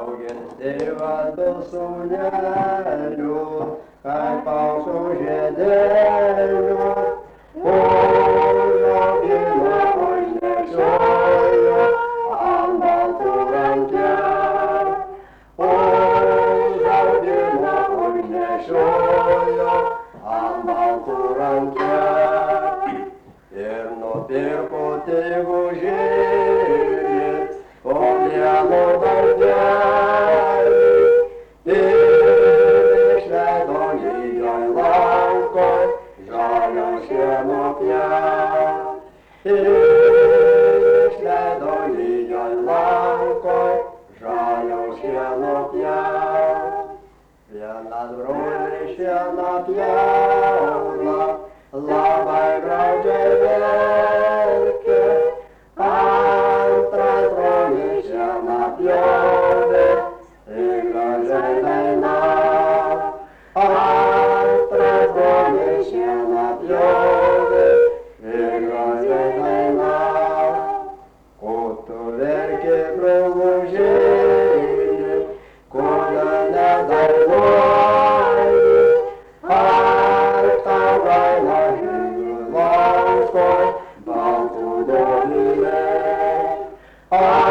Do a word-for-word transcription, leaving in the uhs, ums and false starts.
Augenstyvado sūneliu, kaip aukso žiedeliu, užaugino, užnešiojo ant baltų rankelių. Užaugino, užnešiojo ant baltų rankelių. Ir nupirko tėvužėlį po vieno dargelį. Ir išleido lygioj laukoj žalio šieno pjauti. Ir išleido lygioj laukoj žalio šieno pjauti. Vienas brolis šieną pjauna, labai graudžiai verkia. Antras brolis šieną pjovė ir gražiai dainavo. Antras brolis šieną pjovė ir gražiai dainavo. Ko tu verki, brolužėli, kodėl nedainuoji? Ar tau gaila žydų laužkoj baltų dobilė?